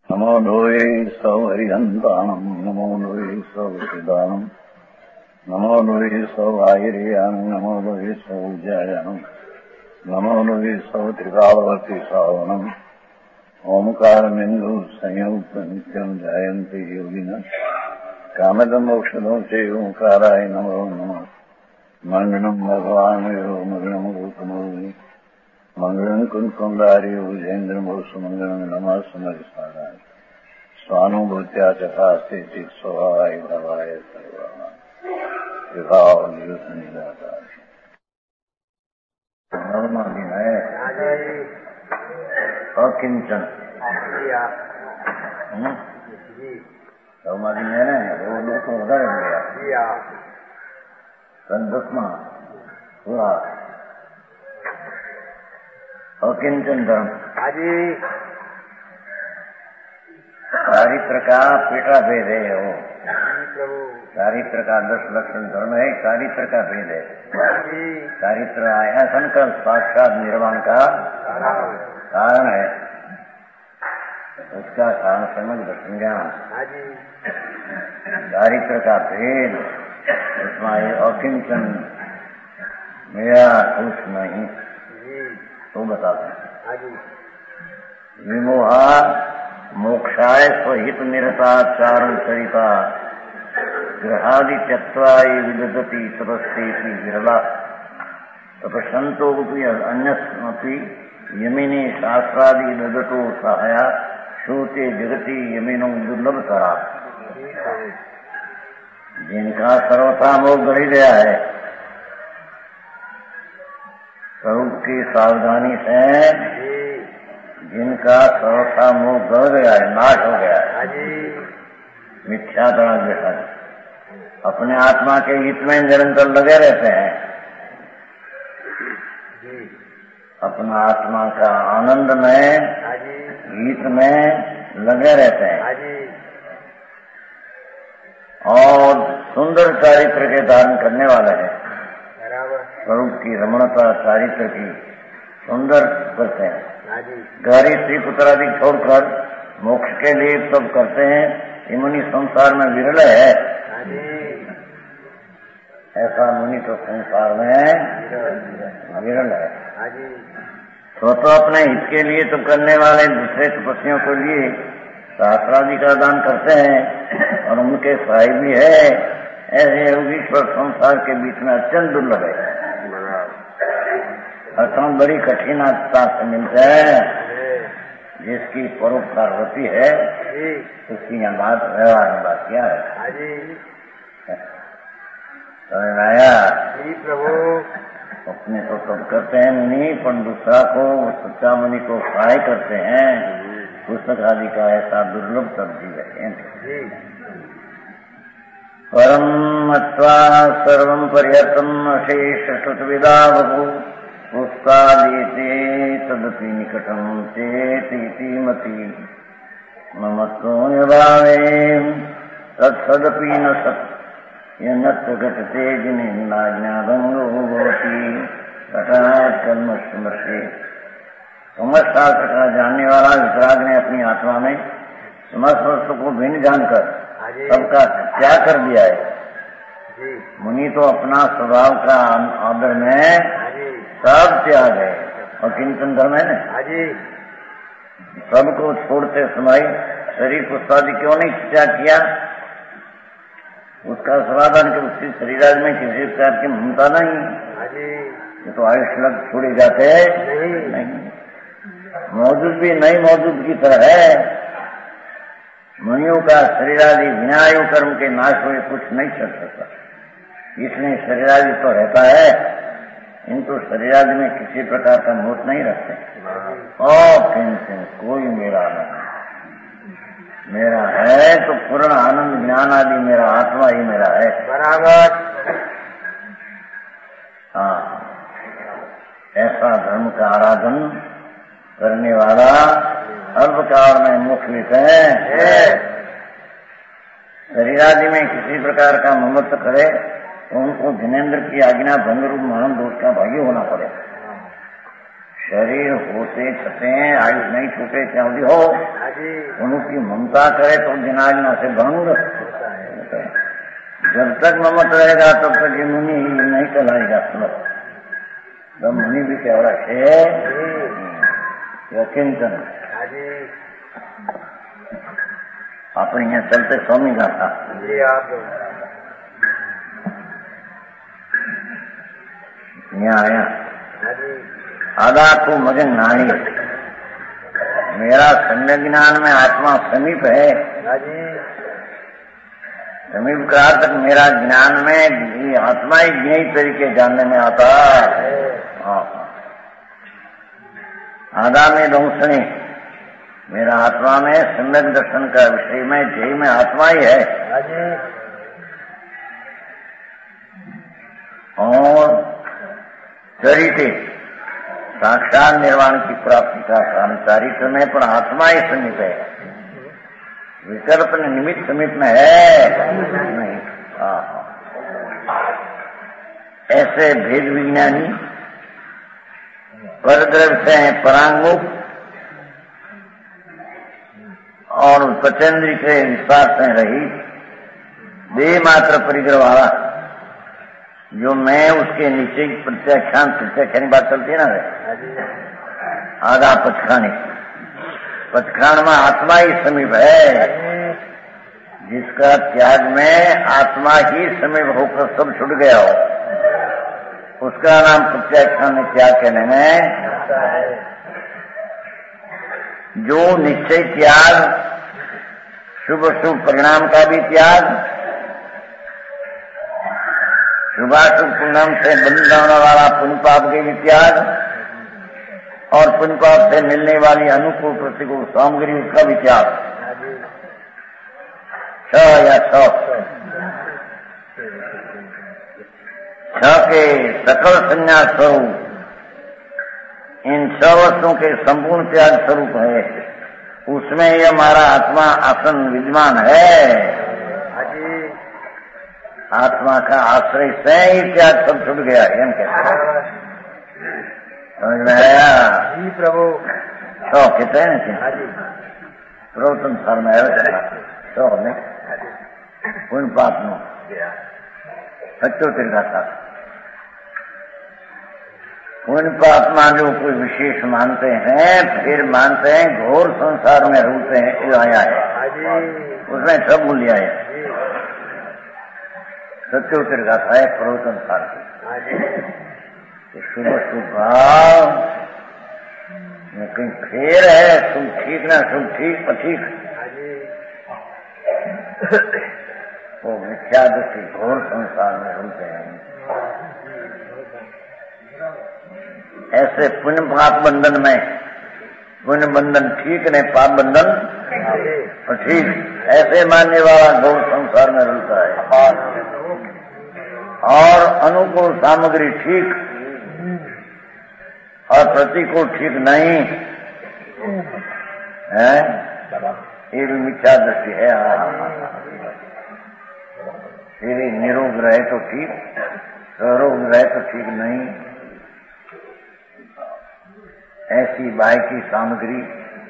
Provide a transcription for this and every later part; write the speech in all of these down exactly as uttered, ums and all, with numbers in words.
नमो लोये सौहरिहन्ताणम् नमो लोये सौहृदानम् नमो लोये सौभागिर्यानम् नमो लोये सौजायानम् नमो लोये सौत्रिकालवती सावनम् ओंकारमिन्दु संयुक्त नित्यम् जायन्ति योगिनः कामदमोक्षदो च ओंकाराय नमो नमः मङ्गलम् भगवान्यो मङ्गलम् रूपमोहि मंगलम कुंकुंडारी उजेन्द्रमो सुमंगलम नमः समरिसाराय स्वानुभूत्या चकास्ते चित स्वभावाय भवाय सर्वाः विभाव नियुत निराकार नरमा दिन है अकिंचन नरमा दिन है ना वो लोग को उधर गया संदस्मा हुआ अकिंचन धर्म हाजी चारित्र का पेटा भेद है वो चारित्र का दस लक्षण धर्म है चारित्र का भेद है चारित्र आया संकल्प साक्षात निर्वाण का कारण है उसका कारण समझ दर्शन ज्ञान चारित्र का भेद उसमें ये अकिंचन मेरा कुछ नहीं तो बताते हैं विमोहा मोक्षाय स्वहित निरताचारण चरिता ग्रहादि त्यक्त्वा विदधति तपस्येति विरला तपस्सन्तोऽपि अन्यस्मपि यमिने शास्त्रादि ददतो सहाया श्रोते जगति यमिनो दुर्लभतरा जिनका सर्वथा मोह गढ़ गया है स्वरूप की सावधानी से जिनका सर्वथा मोह गड़ गया है नाश हो गया है मिथ्या तरह जैसा अपने आत्मा के हित में निरंतर लगे रहते हैं अपना आत्मा का आनंद में हित में लगे रहते हैं और सुंदर चारित्र के धारण करने वाले हैं स्वरूप की रमणता चारित्र की सुंदर करते हैं गहरी स्त्री पुत्र आदि छोड़कर मोक्ष के लिए सब करते हैं ये मुनि संसार में विरल है ऐसा मुनि तो संसार में विरल है तो तो अपने हित के लिए तो करने वाले दूसरे तपस्वियों के लिए शास्त्रादि का दान करते हैं और उनके सहाय भी है ऐसे योगीश्वर संसार के बीच में अत्यंत दुर्लभ है अर्थात बड़ी कठिनता से मिलता है जिसकी परोपकार होती है उसकी यहाँ बात व्यवहार में बात क्या है समझ आया प्रभु अपने तो सब करते हैं मुनि पर दूसरा को सच्चा मुनि को सहाय करते हैं पुस्तक आदि का ऐसा दुर्लभ सब्जी है परम मत्वा सर्वं पर्यतम अशेष श्रुतविदा बहु पुस्तादीते तदपि निकटम चेतीति मति ममत्व निभावे तत्सदपि न सत् यन्नत्र घटते जिनेन्द्राज्ञाभंगो भवति तटात् कर्मश्मर्षे समस्त शास्त्र का जानने वाला वितराग ने अपनी आत्मा में समस्त वस्तु को भिन्न जानकर सबका त्याग कर दिया है मुनि तो अपना स्वभाव का आदर में सब त्याग है और किंचन धर्म है ना सबको छोड़ते समय शरीर को शादी क्यों नहीं त्याग किया उसका समाधान कि उसकी शरीर में किसी प्रकार की ममता नहीं ये तो आयुष्य लग छोड़े जाते नहीं, नहीं। मौजूद भी नहीं मौजूद की तरह है मुनियों का शरीरादि बिना आयु कर्म के नाश हुए कुछ नहीं चल सकता इसलिए शरीरादि तो रहता है किंतु शरीरादि में किसी प्रकार का मोह नहीं रखते और किंतु कोई मेरा नहीं मेरा है तो पूर्ण आनंद ज्ञान आदि मेरा आत्मा ही मेरा है बराबर हाँ ऐसा धर्म का आराधन करने वाला अल्पकाल में मोक्ष लेते हैं शरीरादि में किसी प्रकार का ममत्व करे तो उनको जिनेन्द्र की आज्ञा भंग रूप महान दोष का भागी होना पड़े शरीर होते छते आयुष नहीं छूटे त्यों हो, उनकी ममता करे तो जनाजना से भंग। जब तक ममत रहेगा तब तक ये मुनि नहीं कहलाएगा। सुनो, जब मुनि भी कह रहा है चिंतन अपने यहाँ चलते स्वामी का था यहाँ आया आधा को मगन नानी, मेरा सम्यक ज्ञान में आत्मा समीप है। समीप का अर्थ मेरा ज्ञान में आत्मा ही ज्ञेय तरीके जानने में आता है। आधा में दंसनी, मेरा आत्मा में सम्यक दर्शन का विषय में जय में आत्मा ही है। और चरित्र साक्षात निर्वाण की प्राप्ति का काम चारित्र में पर आत्मा ही समीप है, विकल्प निमित्त समीप में है नहीं। ऐसे भेद विज्ञानी परद्रव्य से हैं परांगमुख और पचेंद्री के विश्वास से रहित देह मात्र परिग्रह वाला, जो मैं उसके नीचे प्रत्याख्यान प्रत्याख्यानी बात चलती है ना, आधा पचखानी पचखान में आत्मा ही समीप है, जिसका त्याग में आत्मा ही समीप होकर सब छूट गया हो, उसका नाम प्रत्याख्यान त्याग कहने में। जो निश्चय त्याग, शुभ शुभ परिणाम का भी त्याग, शुभाशुभ परिणाम से बंध जाने वाला पुण्य पाप के भी त्याग, और पुण्य पाप से मिलने वाली अनुकूल प्रतिकूल सामग्री उसका भी त्याग। छ या सौ छ के सकल संन्यास स्वरूप इन छह वस्तुओं के संपूर्ण त्याग स्वरूप है, उसमें यह हमारा आत्मा आसन विद्यमान है। आत्मा का आश्रय से ही त्याग सब छूट गया है, हम कहते हैं। समझ में आया जी प्रभु? सौ कहते हैं ना प्रभु संसार में आया सौ ने उन पाप नो सच्चो तिरका था। उन पात्मा जो कोई विशेष मानते हैं, फिर मानते हैं घोर संसार में रूते हैं आया है, उसमें सब मूल्य है। सत्यो तिरका था प्रभु संसार की शुभ शुभ भाव में कहीं फेर है, शुभ ठीक ना शुभ ठीक पठीक, वो मिथ्या दृष्टि घोर संसार में होते हैं। ऐसे पुण्य पाप बंधन में, पुण्य बंधन ठीक नहीं पाप बंधन ठीक, ऐसे मानने वाला घोर संसार में रहता है। और अनुकूल सामग्री ठीक और प्रतिकूल ठीक नहीं है, ये भी मिथ्या दृष्टि है। यदि निरोग रहे तो ठीक, स्वरोग रहे तो ठीक नहीं। ऐसी बाह्य की सामग्री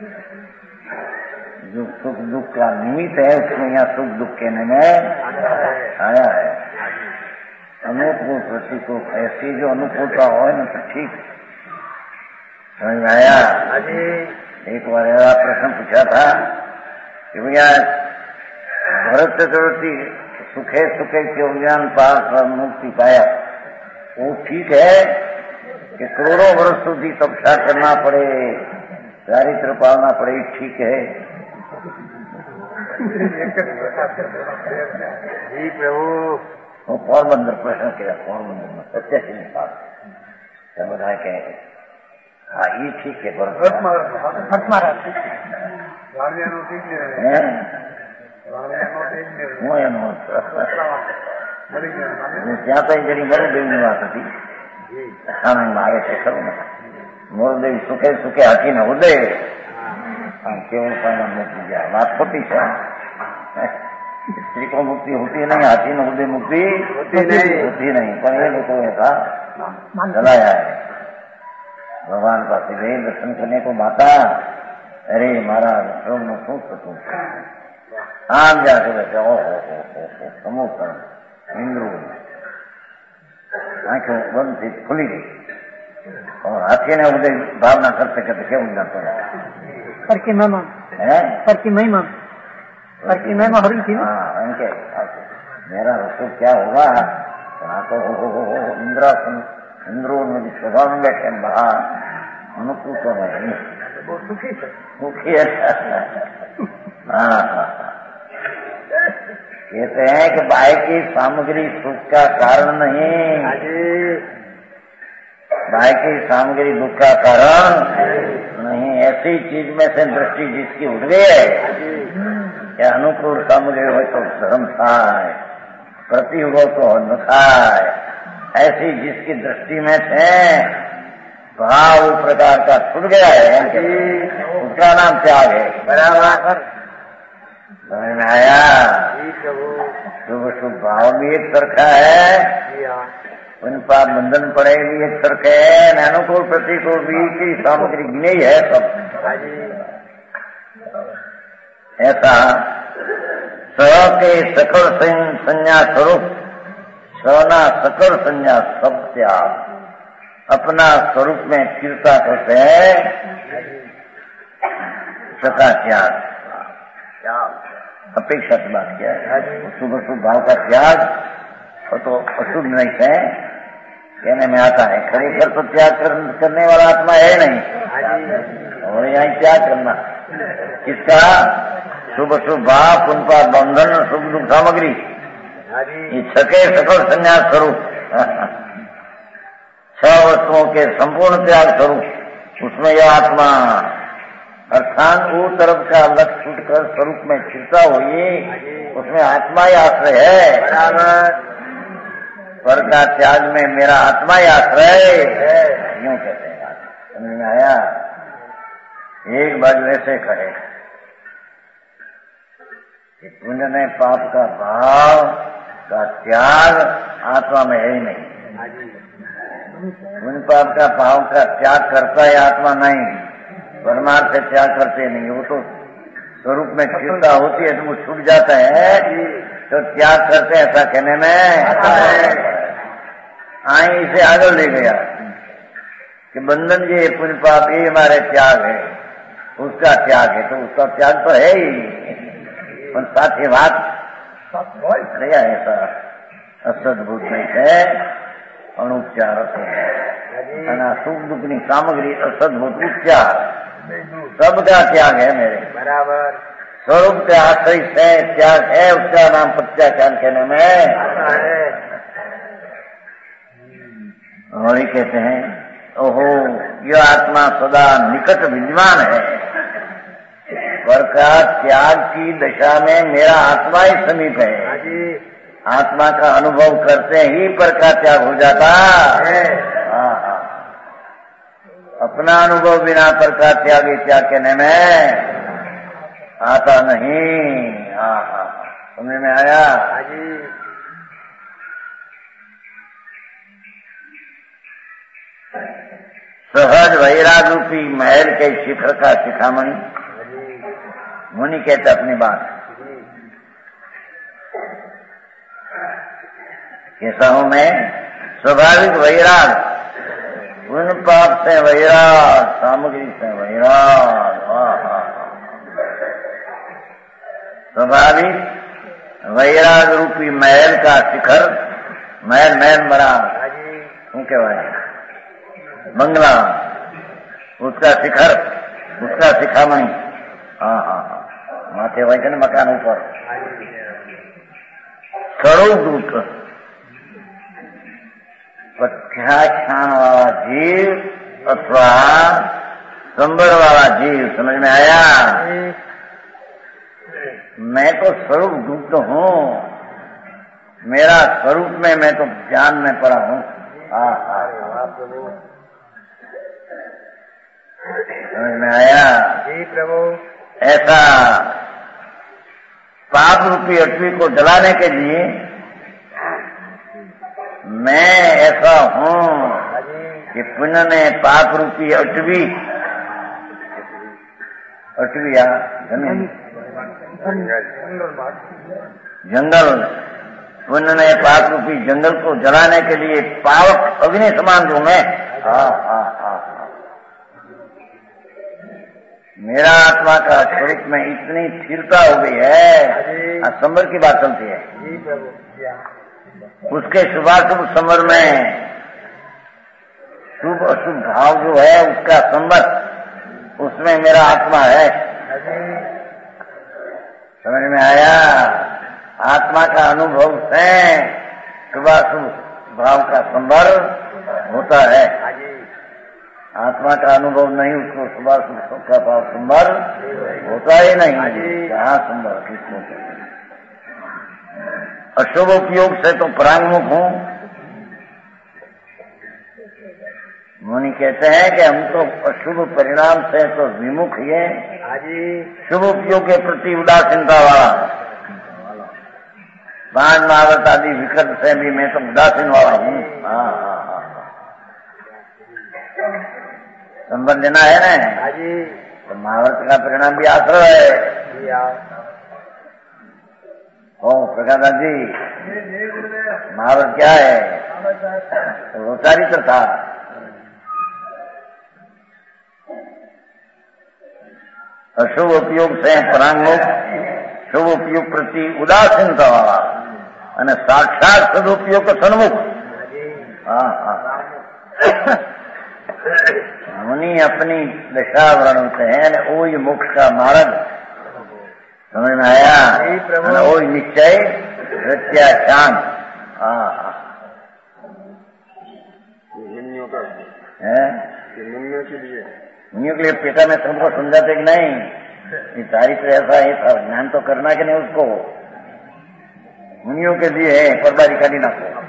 जो सुख दुख का निमित्त है, उसमें यहाँ सुख दुख कहने में आया है। अनुकूल प्रतिकूल ऐसी जो अनुकूलता हो ना तो ठीक। समझ में आया? एक बार ऐसा प्रश्न पूछा था कि भैया भरत चतुर्थी सुखे सुखे क्यों ज्ञान पास मुक्ति पाया, वो ठीक है कि करोड़ों वर्ष સુધી तपस्या करना पड़े, चारित्र पालना पड़े, ठीक है जी प्रभु। वो पोरबंदर प्रश्न किया, पोरबंदर में सत्य सिंह साहब समझा के हाँ ये ठीक है बरोबर। ત્યાં તો જરી મરુદેવની વાત હતી, સામે આવે છે ખરું ને, મરુદેવ સુખે સુખે હાથીને ઉદય કેવું પણ મૂકી જાય, વાત ખોટી છે। સ્ત્રી કો મુક્તિ હોતી નહીં, હાથી ને ઉદય મુક્તિ હોતી नहीं, પણ એ લોકો ऐसा चलाया है। भगवान पास गए दर्शन करने को। माता अरे महाराज सोम शू सकूं आम जाके बैठे ओ समूह इंद्रू आंखें बंद थी खुली गई और हाथी ने उदय भावना करते करते क्या उनका पड़ा पर की महिमा है पर की महिमा पर की महिमा हो रही थी। हाँ उनके मेरा रसूल क्या होगा तो हो हो हो इंद्रा इंद्रो में स्वभाव में बैठे बहा अनुकूल तो है सुखी है। हाँ हाँ कहते हैं कि बाह्य की सामग्री सुख का कारण नहीं, बाह्य की सामग्री दुख का कारण नहीं। ऐसी चीज में से दृष्टि जिसकी उठ गई है या अनुकूल सामग्री हो तो धर्म थाय, प्रतियुग हो तो न थाय, ऐसी जिसकी दृष्टि में थे भाव प्रकार का छूट गया है उसका नाम त्याग है। बराबर समझ में आया। शुभ शुभ भाव भी एक तरखा है, उन पाप बंधन पड़े भी एक तरखे है, अनुकूल प्रतिकूल भी की सामग्री गिनी है सब। ऐसा स के सकल संज्ञा स्वरूप सना सकल संज्ञा सब त्याग अपना स्वरूप में स्थिरता करते हैं सका त्याग अपेक्षा की बात किया है। शुभ शुभ भाव का त्याग और तो अशुभ नहीं है कहने में आता है। खरेखर तो त्याग कर, करने वाला आत्मा है नहीं और यहाँ त्याग करना किसका शुभ शुभ भाव पुनपा बंधन शुभ दुख सामग्री ये छके सकल संन्यास स्वरूप छह वस्तुओं के संपूर्ण त्याग स्वरूप उसमें यह आत्मा अर्थात वो तरफ का लक्ष्य छूटकर स्वरूप में स्थिरता हुई उसमें आत्मा ही आश्रय है। पर का त्याग में मेरा आत्मा ही आश्रय है यूं कहते हैं। समझ में आया। एक बार वैसे कहे कि पुण्य ने पाप का भाव का त्याग आत्मा में है ही नहीं। पुण्य पाप का भाव का त्याग करता है आत्मा नहीं, परमार्थ से त्याग करते नहीं। वो तो स्वरूप में स्थिरता होती है तो वो छूट जाता है तो त्याग करते ऐसा कहने में आई इसे आगे ले गया कि बंधन ये पुण्य पाप ये हमारे त्याग है उसका त्याग है तो उसका त्याग तो है ही पर साथ ही बात नहीं ऐसा असदभूत नहीं है अनुपचार सुख दुखनी सामग्री असदभूत उपचार सबका त्याग है मेरे बराबर स्वरूप के आश्रय से त्याग है उसका नाम प्रत्याख्यान कहने में और ही कहते हैं ओहो यह आत्मा सदा निकट विद्यमान है पर का त्याग की दशा में मेरा आत्मा ही समीप है। आत्मा का अनुभव करते ही पर का त्याग हो जाता है। हाँ हाँ अपना अनुभव बिना पर का त्याग त्याग कहने में आता नहीं। हाँ हाँ समझ में आया। सहज वैराग रूपी महल के शिखर का शिखामणि मुनि कहते अपनी बात कैसा हूं मैं स्वाभाविक वैराग उन पाप से वैराग सामग्री से वैराग स्वाभाविक वैराग रूपी महल का शिखर महल महल बड़ा क्यों कहवाए बंगला उसका शिखर उसका शिखामणि हाँ हाँ हाँ माथे वैसे मकान ऊपर स्वरूप दूत प्रत्याख्यान वाला जीव अथवा संबर वाला जीव समझ में आया। मैं तो स्वरूप गुप्त हूँ मेरा स्वरूप में मैं तो ज्ञान में पड़ा हूँ। हाँ हाँ समझ में आया जी प्रभु। ऐसा पाप रूपी अटवी को जलाने के लिए मैं ऐसा हूँ कि पुण्य ने पाप रूपी अटवी अटविया जमीन जंगल, पुण्य ने पाप रूपी जंगल को जलाने के लिए पावक अग्नि समान दूं मैं। हाँ हाँ हाँ मेरा आत्मा का स्वरूप में इतनी स्थिरता हो गई है, संबर की बात चलती है। उसके शुभाशुभ संबर में शुभ अशुभ भाव जो है उसका संबर, उसमें मेरा आत्मा है। समझ में आया? आत्मा का अनुभव से शुभाशुभ भाव का संबर होता है। आत्मा का अनुभव नहीं, उसको शुभाशुभ का भाव संबर होता ही नहीं। जहाँ संबर किसको अशुभ उपयोग से तो परांगमुख हूँ। मुनि कहते हैं कि हम तो अशुभ परिणाम से तो विमुख है, शुभ उपयोग के प्रति उदासीनता वाला, पांच महावत आदि विकल्प से भी मैं तो उदासीन वाला हूँ। हाँ हाँ हाँ संबंध लेना है ना, तो महाभारत का परिणाम भी आश्रय है। ओ प्रकाश जी, महाभारत क्या है? तो वो चारित्र था। अशुभ उपयोग से परांगमुख, शुभ उपयोग प्रति उदासीनता वाला અને साक्षात सदुपयोग का सन्मुख। हाँ हाँ मुनि अपनी दशा वर्णते हैं, ओई मोक्ष का मार्ग समझ में आया? ओई निश्चय प्रत्या शांत। हाँ मुनियों के लिए मुनियों के लिए पेटा में तुमको समझाते कि नहीं, ये चारित्र ऐसा है था, ज्ञान तो करना कि नहीं उसको। मुनियों के लिए है, परबारी काटी ना को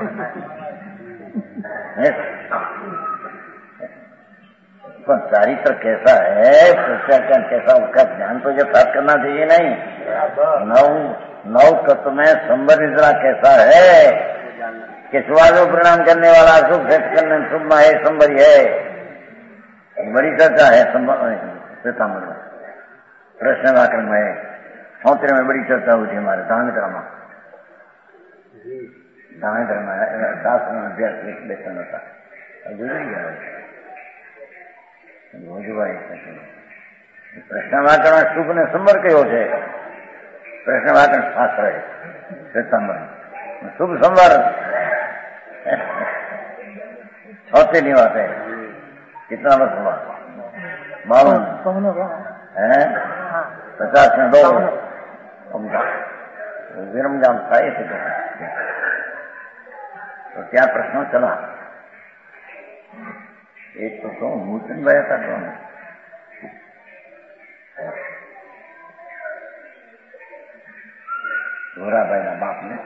पर चारित्र कैसा है, प्रत्याख्यान कैसा, उसका ध्यान तो जब साथ करना चाहिए। नहीं नौ नौ तत्व में संबर निद्रा कैसा है कि शुभाशुभ परिणाम करने वाला शुभ करने शुभ में है, संबरी है। बड़ी चर्चा है श्वेतांबर में, प्रश्न व्याकरण में सौतेरे में बड़ी चर्चा हुई थी हमारे धार्मिक में। धार्मिक में शास्त्र में अभ्यास लेखन होता प्रश्न व्याकरण शुभ ने संबर कहो છે। प्रश्न व्याकरण शास्त्र है श्वेतांबर में, शुभ संबर सौते नहीं बात है। कितना वर्ष हुआ? बावन है, पचास में दो विरमजाम था। तो क्या प्रश्न चला? एक तो कौन मूर्तन गया था, कौन गोरा भाई ना बाप ने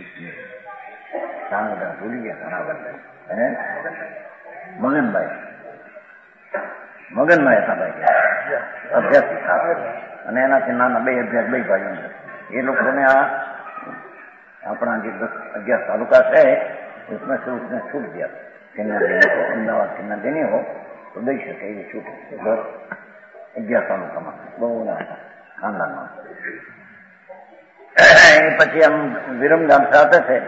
भूल गया था, मगन भाई मगन માં હતા ભાઈ અભ્યાસી था અને એનાથી નાના બે અભ્યાસ બે ભાઈઓ એ લોકોને આ આપણા જે દસ અગિયાર તાલુકા છે उसमें से उसने छूट दिया। किन्ना देनी हो, अमदावाद किन्ना देनी हो तो दे सके, ये छूट दस अगિયાર તાલુકા में बहु ना खानदान में। પછી हम विरमगाम से आते थे,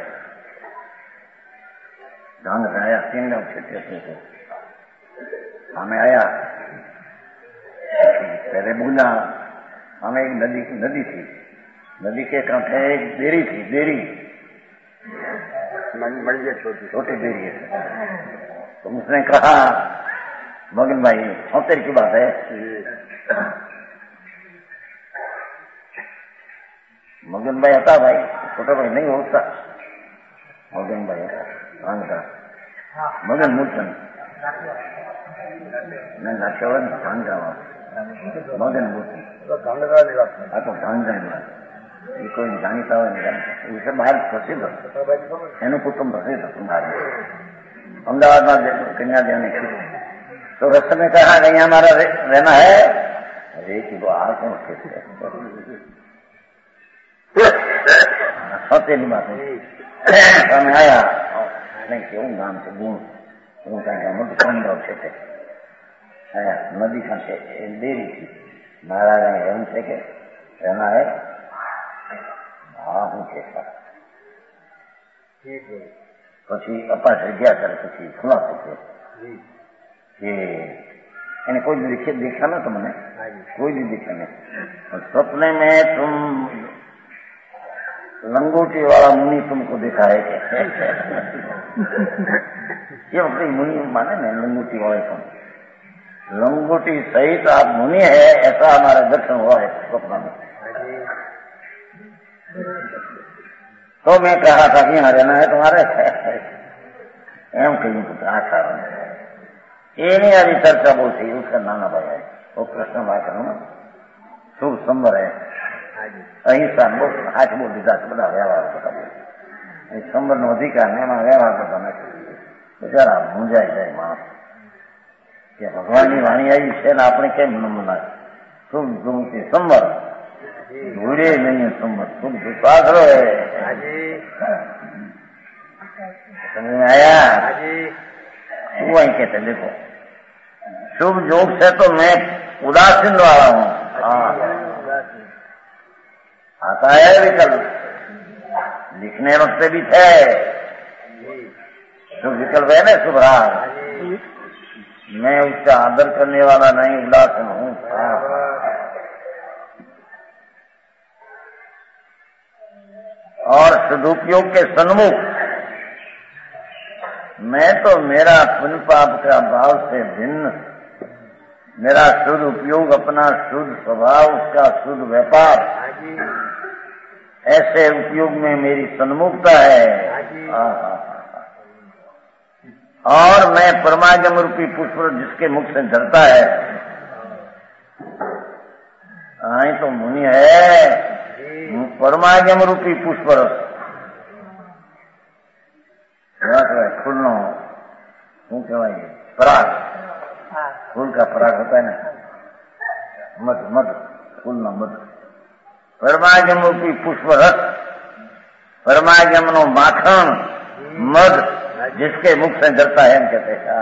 ढंग से आया तीन गांव क्षेत्र से हमें आया। पहले बोला हमें एक नदी नदी थी, नदी के कांठे एक देरी थी, देरी छोटी छोटी देरी है। तो उसने कहा मगन भाई सौतेर की बात है। मगन भाई था भाई, छोटा भाई नहीं होता। मगन भाई था मगन मूर्तन मैं नाचवन भांगा मगन मूर्तन આ તો ભાંગા એ કોઈ જાણીતા હોય નહીં જાણીતા એ બહાર પ્રસિદ્ધ એનું કુટુંબ પ્રસિદ્ધ હતું બહાર અમદાવાદમાં કન્યાદેવ ने तो रस्ते में कहा कि यहाँ हमारा रहना है। अरे कि वो आ कौन सौतेली बात है। मैं आया नहीं क्यों नाम से गुण મોટું સમુદ્ર છે તે નદી ખાતે ડેરી થી નારાયણ એમ છે કે એના એ હા હું છે પછી અપાસ ગયા કરે પછી ખુલાસો થયો કે એને કોઈ दिखे देखा ना तुमने कोई भी दिखा नहीं सपने में तुम लंगोटी वाला मुनि तुमको दिखा है ये अपनी मुनि माने ना लंगोटी वाले तुम लंगोटी सहित आप मुनि है ऐसा हमारा दर्शन हुआ है स्वप्न में। तो मैं कहा था कि यहाँ रहना है तुम्हारे एम कहीं कुछ आशा એની આરી ચર્ચા બહુ થઈ उसका નાના ભાઈ है वो कृष्ण भाषण શુભ સંબર है અહિંસા બહુ હાથ બહુ દીધા છે બધા વ્યવહાર બધા એ સંબર નો અધિકાર ને એમાં વ્યવહાર કરતા નથી બિચારા મૂંઝાઈ જાય માણસ કે ભગવાનની વાણી આવી છે ને આપણે કેમ નમના શુભ ગુમતી સંબર ભૂલે નહીં સંબર શુભ વિશ્વાસ રહે સમજ આયા वो ही कहते देखो शुभ योग से तो मैं उदासीन वाला हूँ आता है विकल्प लिखने वक्त भी थे शुभ विकल्प है ना शुभ राग मैं उसका आदर करने वाला नहीं उदासीन हूँ। और सदुपयोग के सन्मुख मैं तो मेरा पुण्य पाप का भाव से भिन्न मेरा शुद्ध उपयोग अपना शुद्ध स्वभाव उसका शुद्ध व्यापार ऐसे उपयोग में मेरी सन्मुखता है। और मैं परमागम रूपी पुष्प जिसके मुख से झरता है आई तो मुनि है परमागम रूपी पुष्प रस फूल नो શું કહેવાય પરાગ ફૂલ કા પરાગ હોતા है ना मध मध फूल નો મધ પરમાગમ રૂપી પુષ્પ રસ परमागम नो माखन मध जिसके मुख से झरता है हम कहते हैं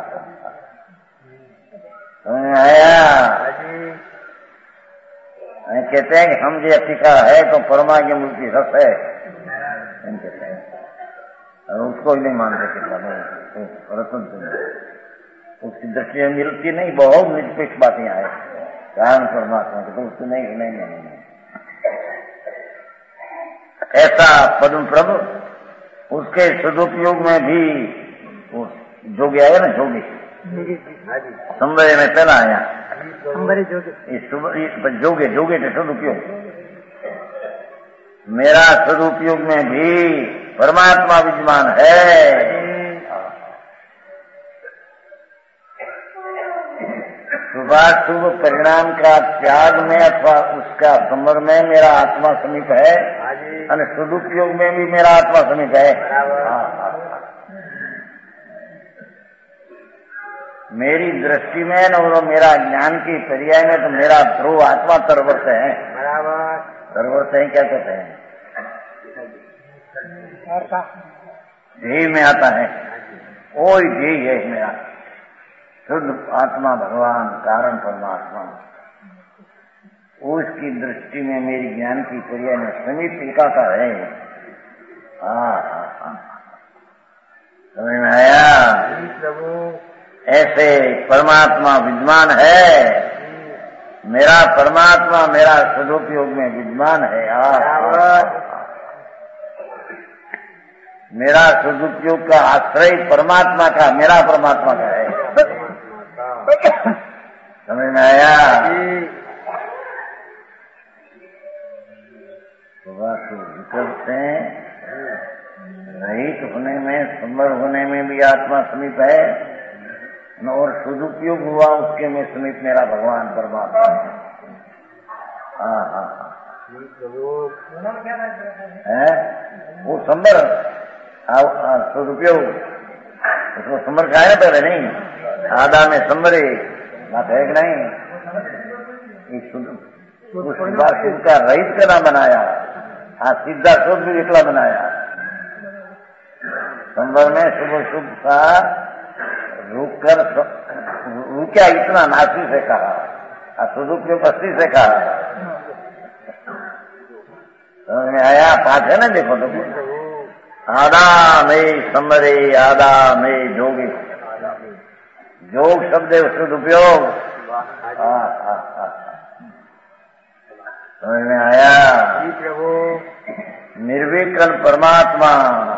आया कहते हैं कि हम जो टीका है तो परमागम रूपी रस है हम कहते हैं उसको ही नहीं मानते कितना रतन उसकी दृष्टि में मिलती नहीं बहुत निष्पक्ष बातें आए कारण परमात्मा की तो उसको नहीं नहीं नहीं ऐसा पद्म प्रभु उसके सदुपयोग में भी जोगी आया ना जोगी संबरे में पहला आया जोगे जोगे के सदुपयोग मेरा सदुपयोग में भी परमात्मा विद्यमान है। शुभाशुभ परिणाम का त्याग में अथवा उसका संवर में मेरा आत्मा समीप है और सदुपयोग में भी मेरा आत्मा समीप है। मेरी दृष्टि में न और मेरा ज्ञान की पर्याय में तो मेरा ध्रुव आत्मा तरवर्त है। तरवर्त है क्या कहते हैं ध्येय में आता है वो ही ध्येय है मेरा शुद्ध आत्मा भगवान कारण परमात्मा उसकी दृष्टि में मेरी ज्ञान की क्रिया में समीप टिकाता है। समझ में आया ऐसे परमात्मा विद्यमान है मेरा परमात्मा मेरा सदुपयोग में विद्यमान है। मेरा सदुपयोग का आश्रय परमात्मा का मेरा परमात्मा का है। समझ में आया विकल्प से रहित होने में संवर होने में भी आत्मा समीप है और सदुपयोग हुआ उसके में समीप मेरा भगवान परमात्मा। हाँ हाँ है वो संवर सदुपयोग उसको संवर का है ना पहले नहीं आधा में संवरे बात है कि नहीं उस शुभ का रहित करना बनाया हाँ सीधा शुभ भी एकला बनाया संवर में शुभ शुभ का रुक कर रुकिया इतना नासी से कहा, सदुपयोग अस्सी से कहा। समझ में आया? पाठ है ना, देखो तो आदा में समरे आदा में जोगी, जोग शब्द है सदुपयोग। समझ में आया? निर्विकल्प परमात्मा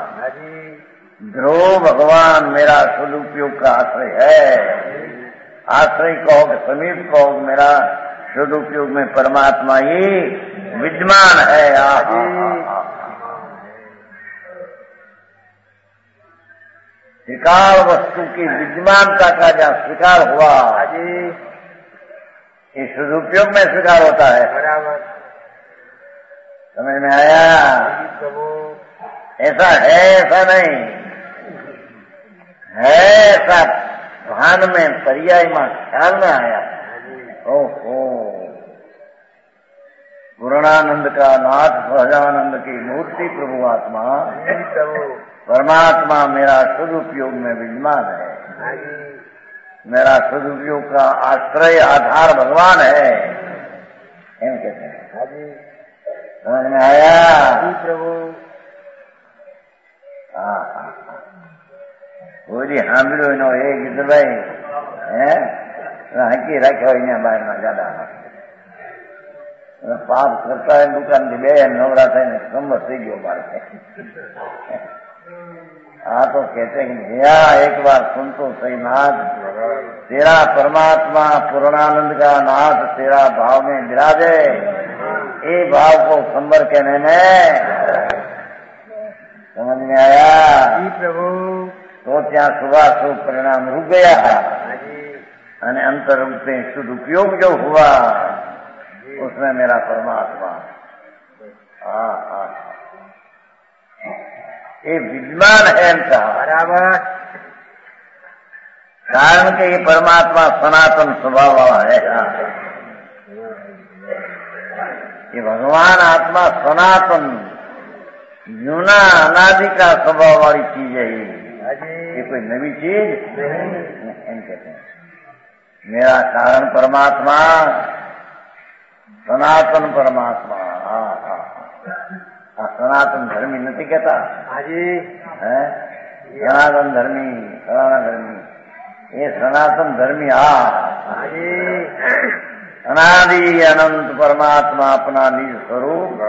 ध्रुव भगवान मेरा सदुपयोग का आश्रय है। आश्रय कहो कि समीप कहो, मेरा सदुपयोग में परमात्मा ही विद्यमान है। स्वीकार वस्तु की विद्यमानता का जहाँ स्वीकार हुआ, ये सदुपयोग में स्वीकार होता है। बराबर समझ में आया? ऐसा है, ऐसा नहीं है, ऐसा भान में पर्याय में ख्याल में आया। ओहो, पूर्णानंद का नाथ सहजानंद की मूर्ति प्रभु आत्मा परमात्मा मेरा सदुपयोग में विद्यमान है। मेरा सदुपयोग का आश्रय आधार भगवान है, एम कहते हैं। समझ में आया प्रभु? हाँ हाँ वो जी સાંભળ્યું એનો એ ગીતભાઈ હે હાકી રાખ્યો અહીંયા બહાર ના જાડા પાપ કરતા હોય દુકાન થી બે નવરા થઈને સંમત થઈ ગયો બાર। हाँ तो कहते हैं भैया एक बार सुन तो सही नाथ, तेरा परमात्मा पूर्णानंद का नाथ तेरा भाव में विराजे, ये भाव को संबर कहने में समझ में आया प्रभु। तो त्या सुबह शुभ परिणाम रुक गया और अंतर रूप में शुद्ध उपयोग जो हुआ उसमें मेरा परमात्मा हाँ हाँ ये विद्यमान है इनका बराबर। कारण के ये परमात्मा सनातन स्वभाव वाला है। ये भगवान आत्मा सनातन जूना अनादि का स्वभाव वाली चीज है। ये कोई नवी चीज नहीं कहते हैं। मेरा कारण परमात्मा सनातन परमात्मा हाँ हाँ सनातन धर्मी नहीं कहता हाजी है, सनातन धर्मी सनातन धर्मी ये सनातन धर्मी आ हाजी अनादि अनंत परमात्मा अपना निज स्वरूप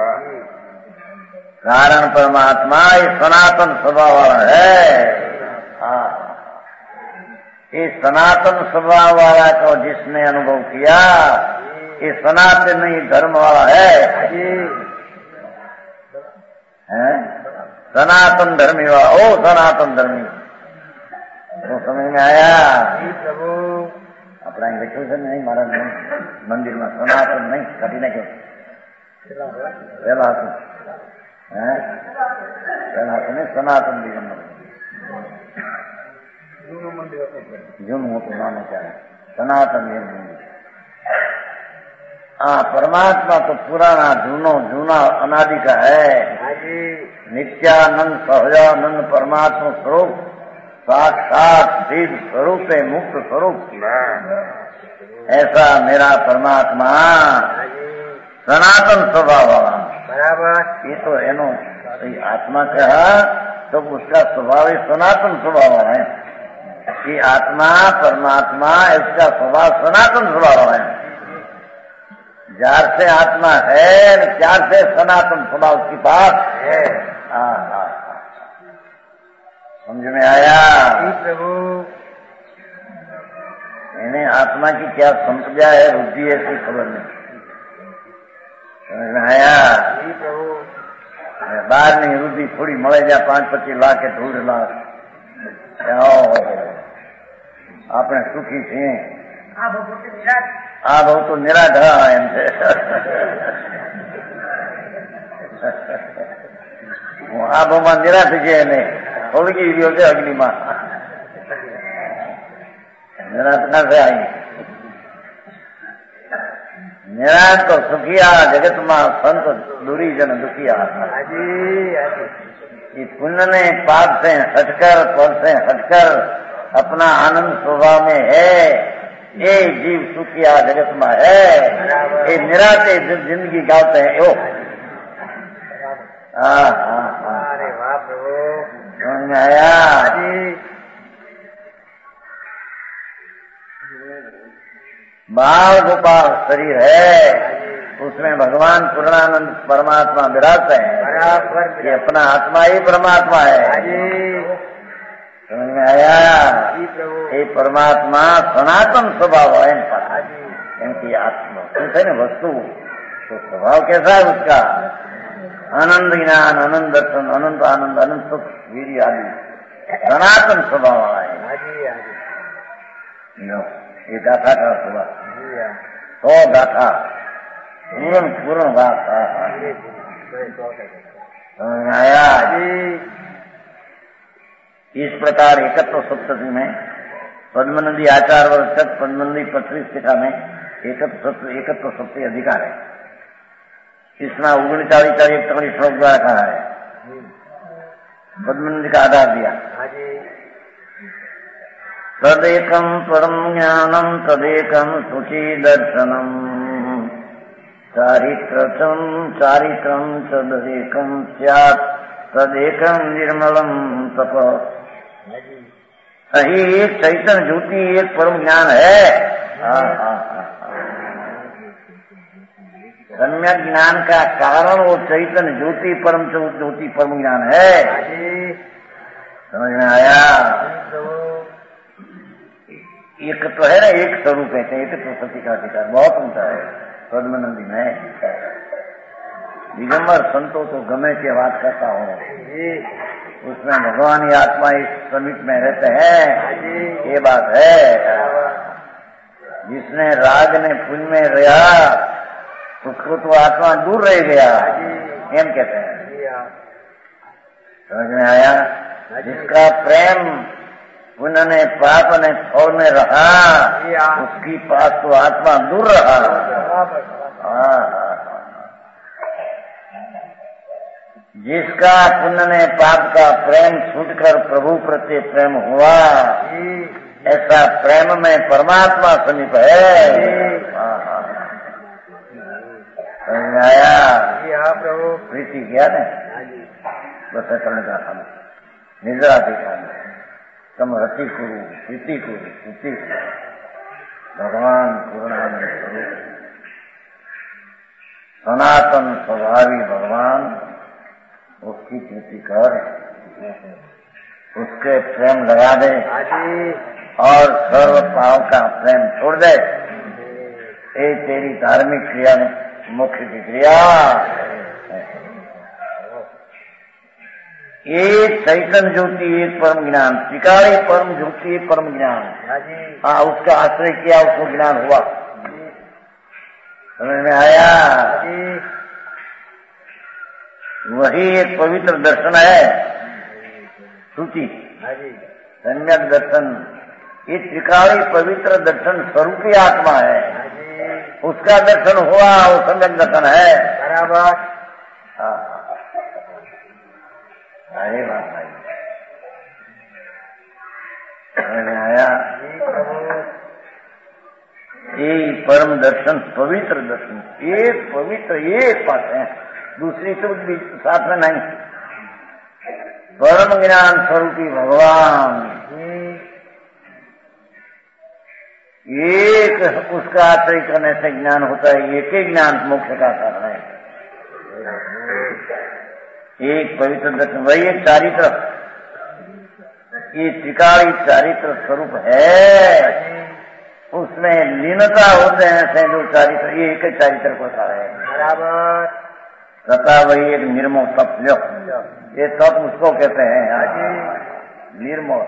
कारण परमात्मा ये सनातन स्वभाव वाला है। हाँ ये सनातन स्वभाव वाला को जिसने अनुभव किया ये सनातनी धर्म वाला है। है सनातन धर्मी वाला ओ सनातन धर्मी तो समझ में आया प्रभु। अपना देखो से नहीं मारा मंदिर में सनातन नहीं कभी नहीं पहला है पहला नहीं सनातन भी जून हो तो नाम क्या है सनातन मंदिर। हाँ परमात्मा तो पुराना जूनो जूना अनादि का है। नित्यानंद सहजानंद परमात्मा स्वरूप साक्षात सिद्ध स्वरूप है मुक्त स्वरूप। ऐसा मेरा परमात्मा सनातन स्वभाव वाला बराबर। ये तो है नो आत्मा कहा तो उसका स्वभाव ही सनातन स्वभाव वाला है। ये आत्मा परमात्मा इसका स्वभाव सनातन स्वभाव वाला है। जार से आत्मा है चार से सनातन स्वभाव की बात है। हाँ हाँ समझ में आया प्रभु। इन्हें आत्मा की क्या संप्रदा है रुद्धि ऐसी खबर नहीं समझ में आया प्रभु। बाहर नहीं रुद्धि थोड़ी મળે जा पांच पच्चीस लाख के ढूंढ लाख આપણે સુખી છીએ આ બહુ તો નિરાધા એમ છે। હું આ બહુમાં નિરાશ છે એને ઓળગી રહ્યો છે અગ્નિમાં નિરાશ ના થાય। નિરાશ તો સુખિયા જગતમાં સંત દુરીજન દુખિયા। ये पुण्य ने पाप से हटकर पद से हटकर अपना आनंद स्वभाव में है, ये जीव सुखिया जगत में है, ये निराते जिंदगी गाते हैं। ओ हाँ हाँ हाँ, अरे वाह प्रभु, समझ में आया? बाल गोपाल शरीर है, उसमें भगवान पूर्णानंद परमात्मा विराजते हैं। ये अपना आत्मा ही परमात्मा है। समझ में आया? ये परमात्मा सनातन स्वभाव है इन पर, इनकी आत्मा है ना वस्तु, तो स्वभाव कैसा है उसका? आनंद ज्ञान, आनंद दर्शन, अनंत आनंद, अनंत सुख, वीर्य आदि सनातन स्वभाव वाला है। ये गाथा का स्वभाव तो गाथा पूर्ण पूर्ण बात आया जी। इस प्रकार एकत्व सप्तती में पद्मनदी आचार वर्ष तक पद्मनदी पत्री शिखा में एकत्व एकत्व सप्ती अधिकार है। इसमें उगणचारी चार एक तकड़ी श्लोक द्वारा कहा है, पद्मनदी का आधार दिया। तदेकं परम ज्ञानम तदेकं सुखी दर्शनम चारित्रम चारित्रम तदेकं स्यात् तदेकं निर्मलम तप। सही एक चैतन्य ज्योति, एक परम ज्ञान है। सम्यक ज्ञान का कारण वो चैतन्य ज्योति परम ज्योति परम ज्ञान है। समझ में आया? एक तो है ना, एक स्वरूप कहते हैं, एक तो सती का अधिकार बहुत ऊंचा है पद्मनदी में। दिगंबर संतों तो गमे के बात करता हो, उसमें भगवान की आत्मा इस समीप में रहते हैं, ये बात है। जिसने राग ने पुण्य में रहा उसको तो आत्मा दूर रह गया, एम कहते हैं। समझ में आया? जिसका प्रेम पुण्य ने पाप ने छोड़ में रहा उसकी पास तो आत्मा दूर रहा। हाँ, जिसका पुण्य ने पाप का प्रेम छूटकर प्रभु प्रति प्रेम हुआ, ऐसा प्रेम में परमात्मा समीप है। समझ में आया? प्रभु प्रीति किया ने बस करने का खाना निद्रा दिखाना तम रति कुरु प्रीति कुरु प्रीति भगवान पूर्णानंद स्वरूप सनातन स्वभावी भगवान, उसकी प्रीति कर, उसके प्रेम लगा दे और सर्व पाव का प्रेम छोड़ दे। ये तेरी धार्मिक क्रिया में मुख्य की क्रिया। एक चैतन्य ज्योति, एक परम ज्ञान, त्रिकाली परम ज्योति, एक परम ज्ञान। हाँ, उसका आश्रय किया, उसको ज्ञान हुआ। समझ में आया? वही एक पवित्र दर्शन है, श्रुति सम्यक दर्शन। ये त्रिकाली पवित्र दर्शन स्वरूपी आत्मा है, उसका दर्शन हुआ, वो सम्यक दर्शन है। बराबर। हाँ, अरे बात भाई, समझ में आया? ये परम दर्शन, पवित्र दर्शन, एक पवित्र एक पास है, दूसरी तो भी साथ में नहीं। परम ज्ञान स्वरूपी भगवान, एक उसका आश्रय करने से ज्ञान होता है। एक ही ज्ञान मोक्ष का कारण है। एक पवित्र दर्शन, वही एक चारित्र, ये त्रिकाली चारित्र स्वरूप है। उसमें लीनता होते हैं ऐसे जो चारित्र, ये एक ही चारित्र को सारा है। बराबर। तथा वही एक निर्मोह तप, ये तप उसको कहते हैं निर्मोह।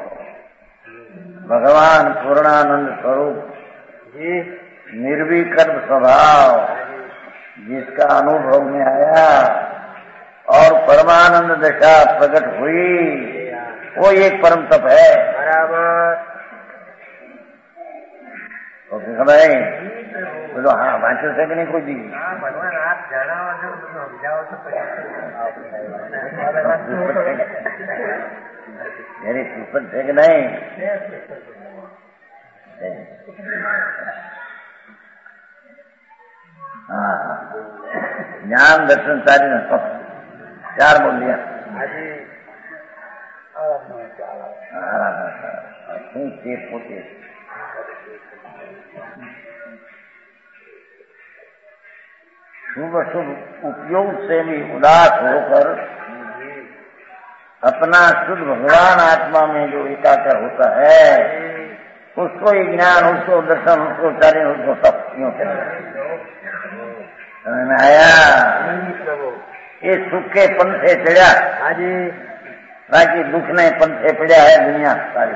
भगवान पूर्णानंद स्वरूप, निर्विकल्प स्वभाव, जिसका अनुभव में आया और परमानंद दशा प्रकट हुई, वो एक परम तप है। बराबर। ओके भाई। બોલો હા વાંચ્યો છે કે નહીં કોઈ દી? ભગવાન આપ જણાવો છો સમજાવો છો એની પુસ્તક છે કે નહીં? હા જ્ઞાન દર્શન સારી ને ચાર બોલ્યા શું છે પોતે शुभ शुभ उपयोग से भी उदास होकर अपना शुद्ध भगवान आत्मा में जो एकाकर होता है उसको ही ज्ञान, उसको दर्शन, उसको कार्य, उसको सब क्यों करें? समझ में आया? ये सुख के पंथे चढ़ा बाकी दुख ने पंथे पड़ा है दुनिया सारी।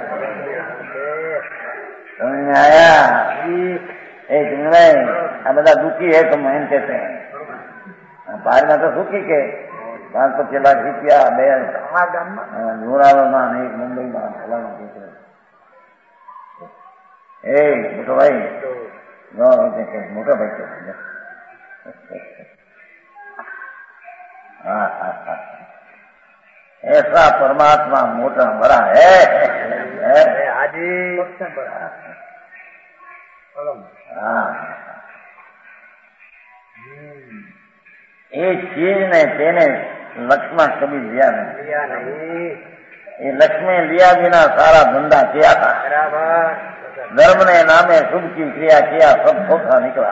समझ में आया? एक निर्णय आ बदा दुखी है तो एम कहते हैं બહાર માં તો સુખી કે પાંચ પચીસ લાખ રૂપિયા બે જોરાવરમાં એક મુંબઈમાં ફલાણું દીકરો એ મોટો ભાઈ મોટો ભાઈ તો हाँ हाँ हाँ ऐसा परमात्मा मोटा बड़ा है हाजी हाँ ये चीज ने तेने लक्ष्मण कभी लिया नहीं, ये लक्ष्मी लिया बिना सारा धंधा किया था। धर्म ने नामे शुभ की क्रिया किया, सब धोखा निकला।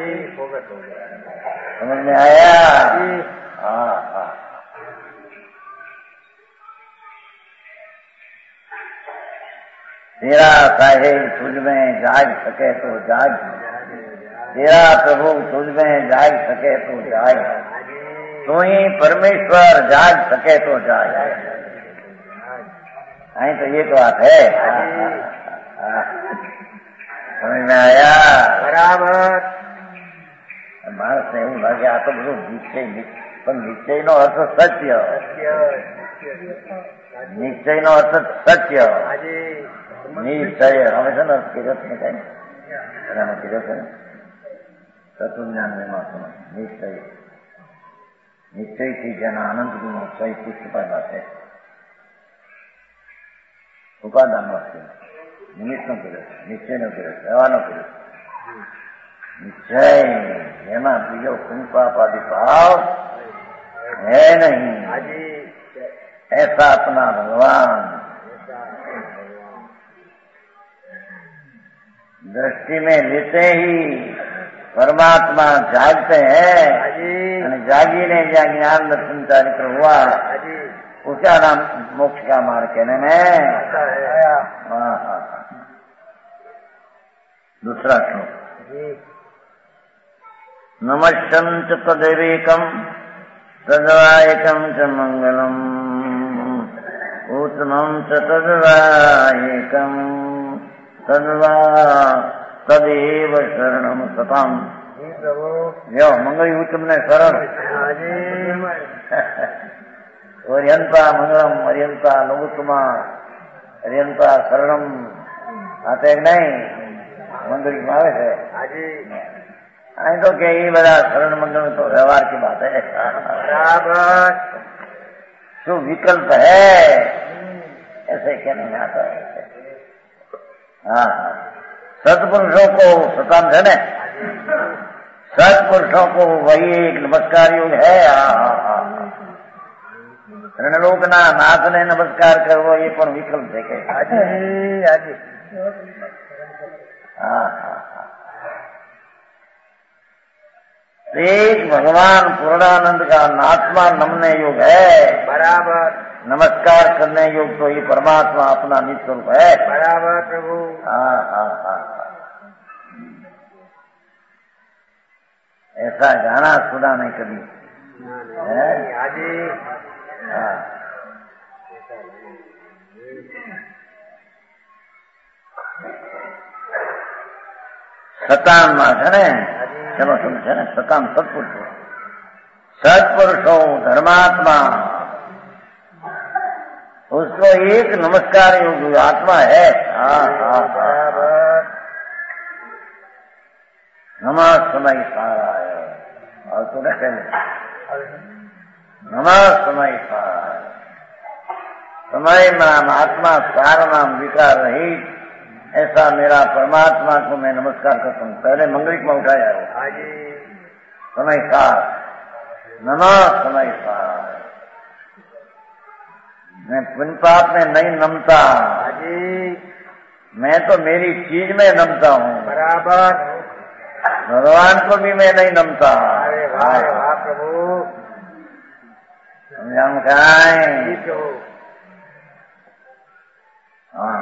समझ में आया? हाँ हाँ तेरा साहिब तुझ में जाग सके तो जाग, तेरा प्रभु तुझ में जाग सके तो जाग, तू ही परमेश्वर जाग सके तो जाग। नहीं तो ये तो बात है। समझ में आया? बराबर। मानस ने એવું લાગે આ તો બધું નિશ્ચય, પણ નિશ્ચયનો અર્થ સત્ય, નિશ્ચયનો અર્થ સત્ય નિશ્ચય હવે છે ને કિરત ને કઈ એનામાં કિરત છે ને તત્વજ્ઞાન માં નિશ્ચય, નિશ્ચયથી જેના અનંત ગુણો સહી પુષ્ટપાદ છે ઉપાદાન વસ્તુ નિમિત્તનો કિરત, નિશ્ચયનો કિરત, રહેવાનો કિરત निश्चय एमा बीजो कुंपापादि भाव है नहीं। ऐसा अपना भगवान दृष्टि में लेते ही परमात्मा जागते हैं और जागी ने जहाँ ज्ञान दर्शन चरित्र हुआ उसका नाम मोक्ष का मार्ग कहने में। दूसरा श्लोक नमस्यं च तदेवेकं तद्वायकं च मंगलम् उत्तमं च तद्वायकं तद्वा तदेव शरणं सताम्। यो मंगल उत्तम ने शरण अर्यंता मंगलम अर्यंता लघुत्तमा अर्यंता शरणम आते नहीं मंगल में आवे है। आई तो क्या ये बड़ा शरण मंगल तो व्यवहार की बात है। बराबर जो विकल्प है ऐसे क्या नहीं आता है। हाँ सत्पुरुषों को सताम है न, सत्पुरुषों को वही एक नमस्कार योग है। हाँ हाँ हाँ रणलोक ना नाथ ने नमस्कार करवो ये पण विकल्प है के। हाँ हाँ एक भगवान पूर्णानंद का नात्मा नमने योग है। बराबर नमस्कार करने योग तो ये परमात्मा अपना निज स्वरूप है। बराबर प्रभु। हाँ हाँ हाँ ऐसा गाना सुना नहीं कभी है। हाँ सतान मां है ने चलो समझे ना सताम सत्पुरुषो सत्पुरुषो धर्मात्मा उसको एक नमस्कार योग आत्मा है। हाँ हाँ हाँ नमः समय साराय, और तो न कहले नमः समय साराय। समय नाम आत्मा, सार नाम विकार रहित, ऐसा मेरा परमात्मा को मैं नमस्कार करता हूँ। पहले मंगलिक में उठाया है समय सार, नमः समय सार। मैं पुण्य पाप में नहीं नमता, मैं तो मेरी चीज में नमता हूँ। बराबर। भगवान को भी मैं नहीं नमता। अरे वाह वाह प्रभु, समझाऊं क्या है? हाँ,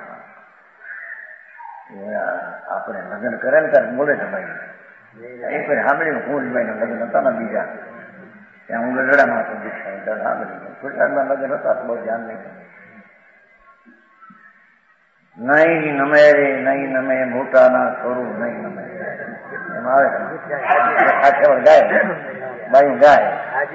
આપણે લગ્ન કરે ને ત્યારે બોલે છે ભાઈ એક વાર સાંભળ્યું કુંવરજીભાઈના લગ્ન હતા ને બીજા ત્યાં હું ગઢડામાં હતો દીક્ષા ત્યારે સાંભળ્યું ગુજરાતમાં લગ્ન હતા બહુ ધ્યાન નહીં. નહીં નમે રે નહીં નમે મોટાના સ્વરૂપ નહીં નમે એમ આવે છે ગાય બાયું ગાય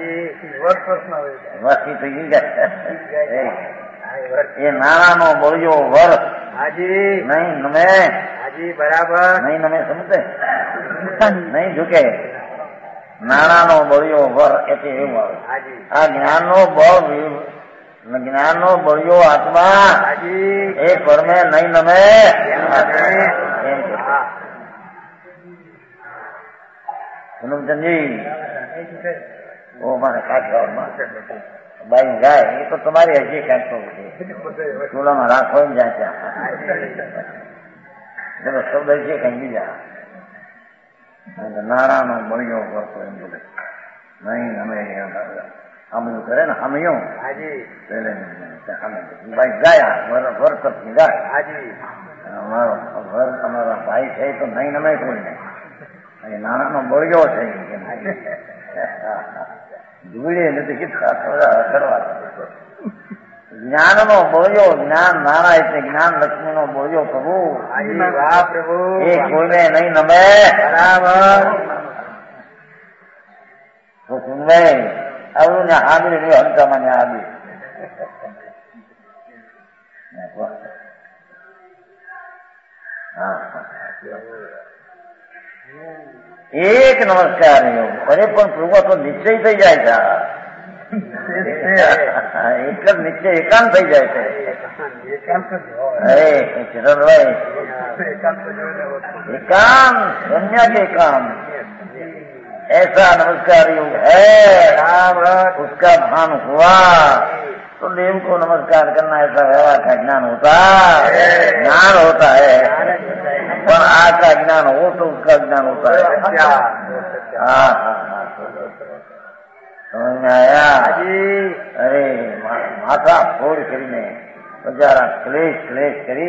વસ્તી તો ઈ ગાય એ નાણાનો બળિયો વર નહીં નમે બરાબર નહીં નમે સમજે નહીં ઝૂકે નાણાનો બળિયો વર એટલે એવું આવે. આ જ્ઞાનનો બળ જ્ઞાનનો બળિયો આત્મા એ પરમે નહીં નમે એમ પૂનમચંદજી ઓ મારે કાઠિયાવાડમાં બાઈ ગાય એ તો તમારી હજી કાંઈક તો ચૂલામાં રાખો એમ જાય ત્યાં શબ્દ છે કઈ બીજા નાણાનો બળિયો કરતો એમ બોલે નહીં અમે આમયું કરે ને આમયું પેલે ભાઈ ગાયા વર કરતી ગાય અમારો વર અમારા ભાઈ છે તો નહીં નમે કોઈ નહીં નાણાનો બળિયો છે ધૂળે નથી કીધા કરવા જ્ઞાનનો બળિયો જ્ઞાન નાણા એટલે જ્ઞાન લક્ષ્મીનો બળિયો પ્રભુ પ્રભુ એ કોઈને નહીં નમે. બરાબર તો સુનવે આવું ને આંબી રહ્યું હંકામાં ને આંબી એક નમસ્કાર અરે પણ પ્રભુ તો નિશ્ચય થઈ જાય છે એક જ નિશ્ચય એકાંત થઈ જાય છે. ચરણભાઈ एकांत संज्ञा के काम ऐसा नमस्कार योग है उसका भान हुआ तो देव को नमस्कार करना ऐसा व्यवहार का ज्ञान होता है ज्ञान होता है पर आज का ज्ञान हो तो उसका ज्ञान होता है. हाँ हाँ हाँ समझ में आया? अरे माथा फोड़ કરીને બજારા ક્લેશ ક્લેશ કરી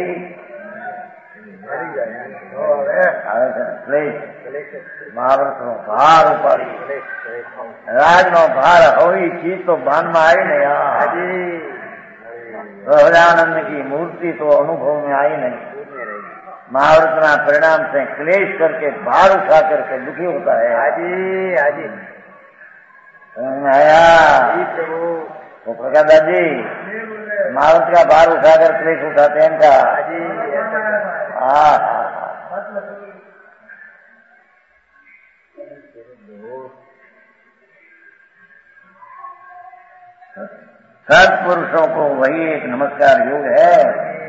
આવે છે ક્લેશ મહાભારત નો ભાર ઉપાડી રાજ નો ભાર હોવી ચીજ તો ભાનમાં आई नहीं. प्रहलानंद की मूर्ति तो अनुभव में आई नहीं. महाभारत ना परिणाम से क्लेश करके भार उठा करके दुखी होता है. आया वो प्रकाश जी महाभारत का भार उठाकर क्लेश उठाते हैं इनका. हाँ सत्पुरुषों को वही एक नमस्कार योग है.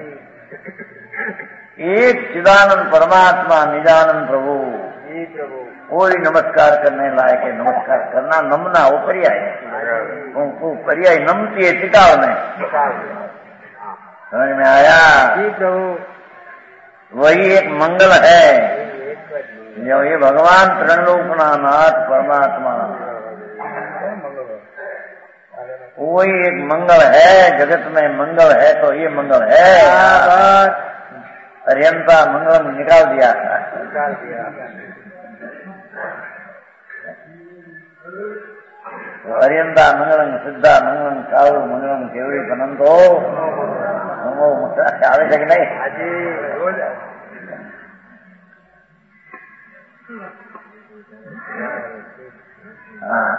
एक चिदानंद परमात्मा निजानंद प्रभु कोई नमस्कार करने लायक है. नमस्कार करना नमना वो पर्याय है. उनको पर्याय नमती है टिकाव में. समझ में आया? वही एक मंगल है जो ये भगवान त्रिलोकना नाथ परमात्मा वही एक मंगल है. जगत में मंगल है तो ये मंगल है. अरियंता मंगलम निकाल दिया निकाल दिया अरियंता मंगलम सिद्धा मंगलम साहु मंगलम केवड़ी बनंतो नमो આવે છે કે નહીં? हाँ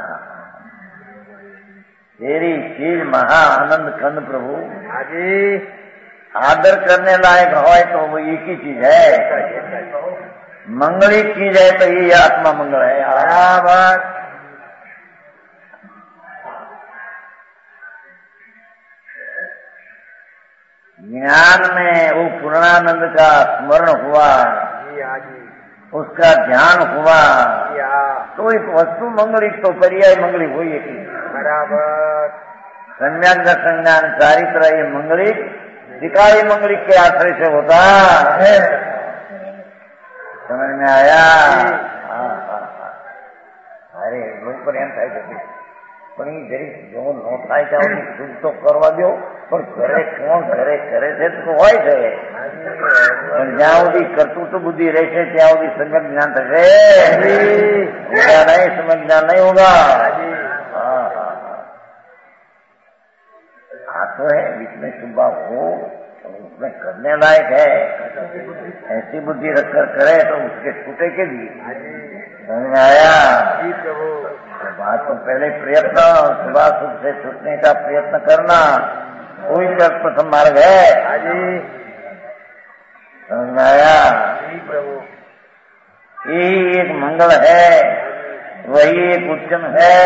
तेरी चीज महा आनंद कंद प्रभु आदर करने लायक हो तो वो एक ही चीज है. मंगलित की जाए तो ये आत्मा मंगल है। बराबर। ज्ञान में वो पूर्णानंद का स्मरण हुआ, जी हाँ जी, उसका ध्यान हुआ, जी हाँ, तो इस वस्तु मंगलित तो पर्याय मंगलित हुई है। बराबर। संज्ञान का संज्ञान चारित्र ये मंगलित विकारी मंगलित के आश्रय से होता है। समझ में आया? हाँ हाँ हाँ। अरे लोग पर्यंत है પણ એ જરી જો ન થાય ત્યાં શુદ્ધ તો કરવા દો, પણ ઘરે કોણ ઘરે કરે છે તો હોય છે, પણ જ્યાં સુધી કરતું તો બુદ્ધિ રહેશે ત્યાં સુધી સંગત જ્ઞાન થશે होगा नहीं, समझ ज्ञान नहीं होगा। हाँ हाँ हाँ तो है जिसमें सुबह हो उसमें करने लायक है, ऐसी बुद्धि रखकर करे तो उसके छूटे के भी। समझ में आया? बात तो पहले प्रयत्न सुबह सुख से छूटने का प्रयत्न करना कोई प्रथम मार्ग है। समझ में आया? यही एक मंगल है, वही एक उच्चम है।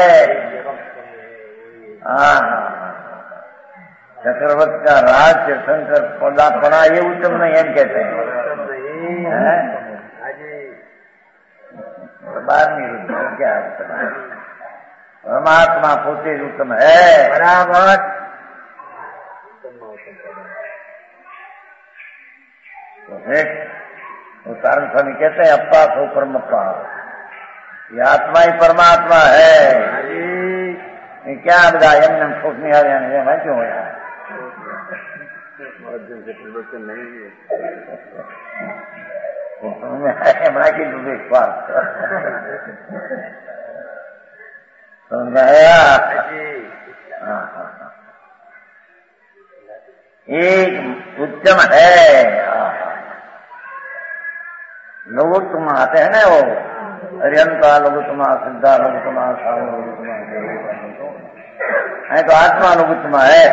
हाँ चक्रवर्त का राज तीर्थंकर पौधा पड़ा ये उच्चम नहीं है कहते हैं। बार नहीं क्या परमात्मा पोते उत्तम है। बराबर। तो देख वो तारण स्वामी कहते हैं अप्पा सो परमप्पा, ये आत्मा ही परमात्मा है। ये क्या बता यम सोच नहीं आ रहा है क्यों होया से परिवर्तन नहीं है बड़ा की स्वार्थ समझ आया? एक उच्चम है। लोग तुम आते हैं ना वो अरियंता लोग तुम सिद्धा लोग तुम है तो आत्मा लोग तुम है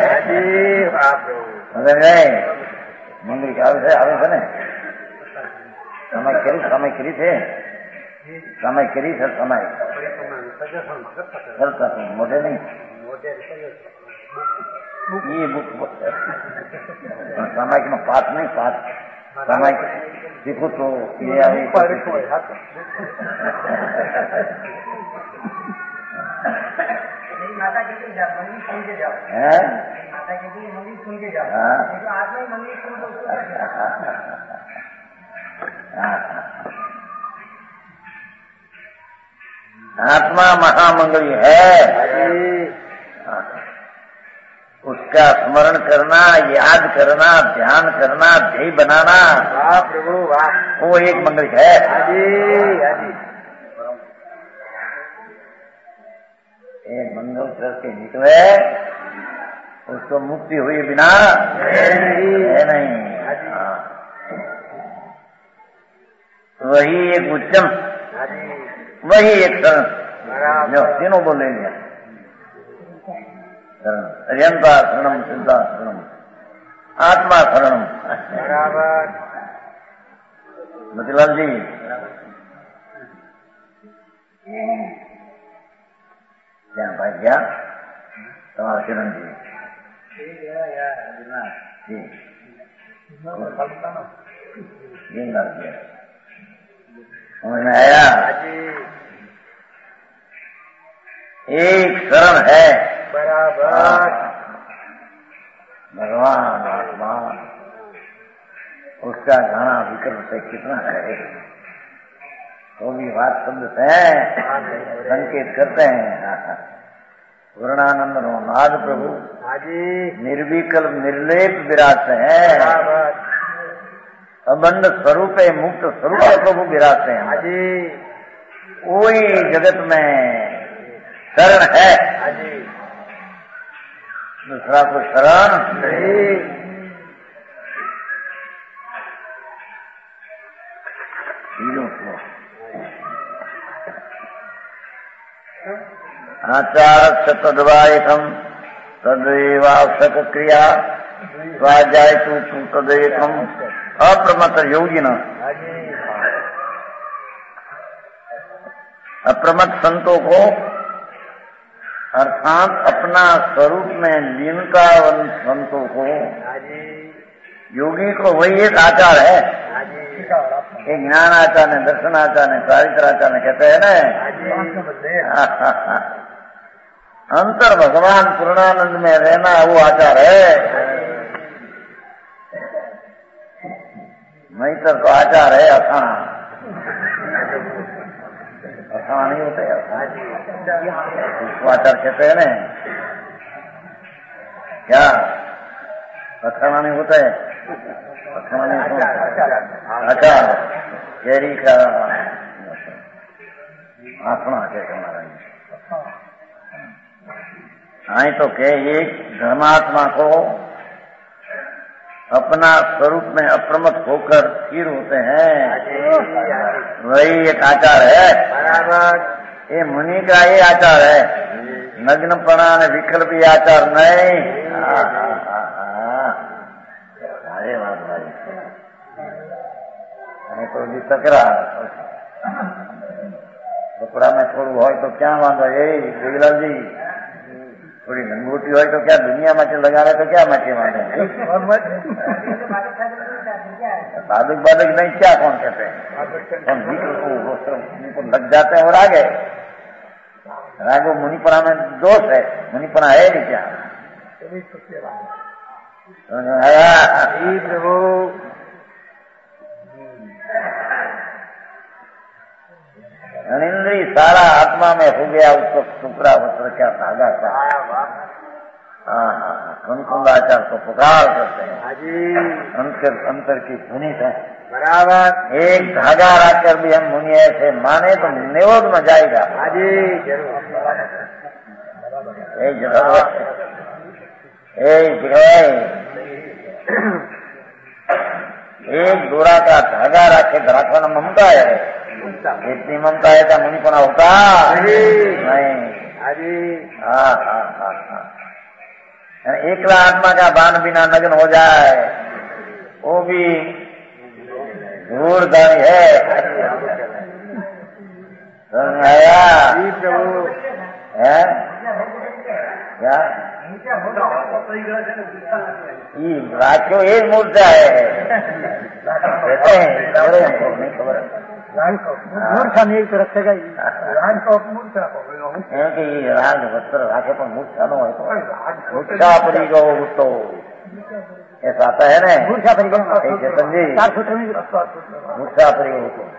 मंदिर के आवे आवे से ने समय करी समय करी थे समय करी सर समय करता तुम मोटे नहीं ये बुक समय में पात नहीं पात समय देखो तो ये आई माता के लिए मंदिर सुन के जाओ है माता के लिए मंदिर सुन के जाओ तो आज में मंदिर सुन लो। आत्मा महामंगली है, उसका स्मरण करना, याद करना, ध्यान करना, ध्येय बनाना, वाह प्रभु वाह, वो एक मंगल है। ये मंगल करके निकले उसको मुक्ति हुई बिना है नहीं। वही एक उच्चम, वही एक शरण, जो तीनों बोले लिया शरण, अरियंता शरणम, सिद्धा शरणम, आत्मा शरणम। बराबर। मोतीलाल जी क्या भाई क्या तुम्हारा किरण जी जी समझ में आया? एक शरण है बराबर। भगवान आत्मा उसका घना विकल्प से कितना है तो भी बात शब्द है संकेत करते हैं। पूर्णानंद नाद प्रभु निर्विकल्प निर्लेप विराजते हैं, अबंध स्वरूप मुक्त स्वरूप प्रभु विराजते हैं। कोई जगत में शरण है दूसरा को शरण नहीं। आचार तदवायकम तदेवावश्यक क्रिया स्वाध्याय तू तदेकम अप्रमत योगिन अप्रमत्त संतों को अर्थात अपना स्वरूप में लीनता संतों को, योगी को वही एक आचार है। एक ज्ञान आचार ने, दर्शन आचार ने, चारित्र आचार ने कहते हैं ना, अंतर भगवान पूर्णानंद में रहना वो आचार है। नहीं तो आचार है अखाना, अखाना नहीं होते उसको आचार कहते हैं ना। क्या अखाना नहीं होता है? अखाना नहीं होता आचार कैरी का आसना कहते हमारा। आई तो के एक धर्मात्मा को अपना स्वरूप में अप्रमत्त होकर स्थिर होते हैं, वही एक आचार है। बराबर ये मुनि का ये आचार है। नग्नपणा ने विकल्प ये आचार नहीं। अरे बात भाई तो जी तकरा कपड़ा में थोड़ू हो तो क्या वांधो? यही देवीलाल जी थोड़ी लंगोटी हो तो क्या दुनिया में लगा रहे तो क्या मचे माने? बालक बालक नहीं, क्या कौन कहते हैं? उनको लग जाते हैं और आगे रागो मुनिपना में दोष है, मुनिपना है नहीं क्या? प्रभु अनिंद्री सारा आत्मा में हो गया, उसको टुकड़ा वस्त्र क्या धागा था। हाँ हाँ कुंकुंदाचार को पुकार करते हैं, अंतर अंतर की ध्वनि है। बराबर एक धागा रखकर भी हम मुनि ऐसे माने तो निरोध में जाएगा। एक जगह एक एक दोरा का धागा रखे रखना ममता है। इतनी ममता है क्या मुनिपना होता? नहीं। हाँ हाँ हाँ हाँ एकला आत्मा का बाण बिना नग्न हो जाए वो भी धूर्धनी है। आया है क्या? राख्यो एक मूर्छा है कहते हैं, नहीं खबर मूर्छा नहीं तो रखेगा क्योंकि राग वस्त्र राखे पर मूर्छा न हो तो मूर्छा पड़ी गो तो ऐसा आता है ना। मूर्छा पड़ी गई चेतन जी, मूर्छा पड़ी गो तो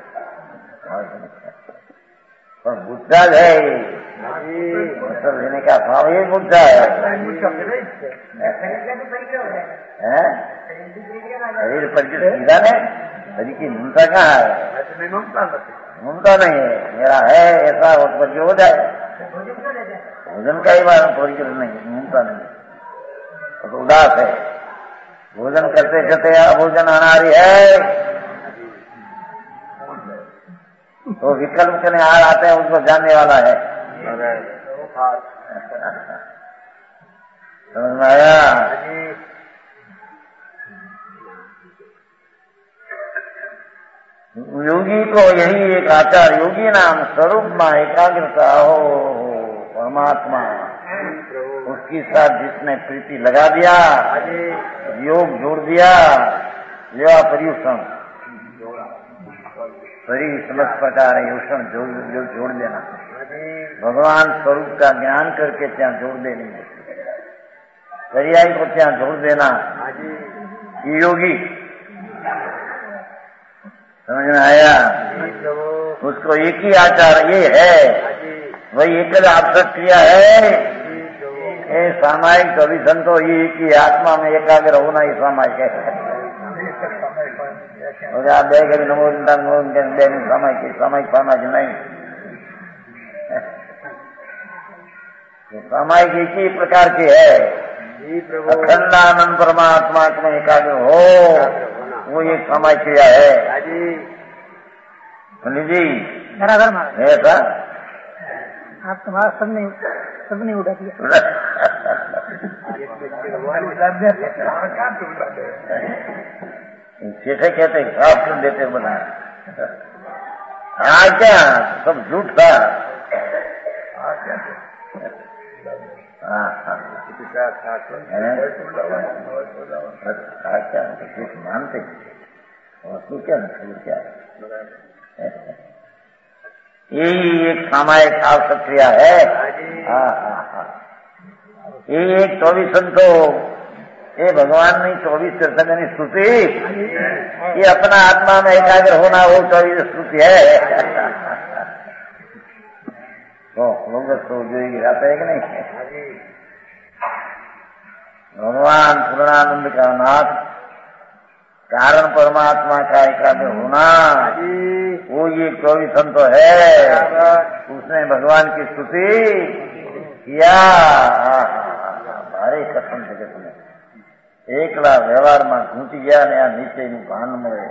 पर मूर्छा है वस्त्र लेने का भाव ये मूर्छा है। शरीर परिचित सीधा ने शरीर की ममता कहाँ है? ममता नहीं है, मेरा है ऐसा उत्पत्ति हो जाए। भोजन का ही बात परिचित नहीं, ममता नहीं तो उदास है। भोजन करते करते भोजन अनारी है तो विकल्प के निहार आते हैं, उसको जानने वाला है। समझ में आया? योगी को यही एक आचार, योगी नाम स्वरूप में एकाग्रता हो परमात्मा, उसके साथ जिसने प्रीति लगा दिया, योग जोड़ दिया, यो पर्यूषण शरीर समझ प्रकार है, योषण जोड़ जो जोड़ देना, भगवान स्वरूप का ज्ञान करके ત્યાં जोड़ देनी है, पर्याय को ત્યાં जोड़ देना, ये योगी। समझ में आया? उसको एक ही आचार ये है, वही एक आवश्यक क्रिया है। ये सामायिक अभिसंतो ये एक ही आत्मा में एकाग्र होना ही सामायिक है। आप देख नमो सामायिक सामायिक सामायिक नहीं, सामायिक एक ही प्रकार की है। अखंडानंद परमात्मा में एकाग्र हो, वो एक सामायिक क्रिया है। जी बराबर ऐसा आप तुम्हारा सब नहीं सब नहीं उड़ा दिया। सेठे कहते साफ कर देते बना हाँ क्या सब झूठ था। हाँ हाँ क्या कुछ मानते और तू क्या क्या यही एक सामायिक आवश्यक क्रिया है। हाँ हाँ हाँ यही एक चौबीस संतो ये भगवान ने चौबीस तीर्थंकरी स्तुति ये अपना आत्मा में एकाग्र होना वो चौबीस स्तुति है। तो लोग तो जो गिराते है कि नहीं। भगवान पूर्णानंद का नाथ कारण परमात्मा का एकाग्र होना वो ये चौबीस संतो है। उसने भगवान की स्तुति किया। भारी कसम से कसम एकला व्यवहार में घूटी गया ने नीचे भान મળે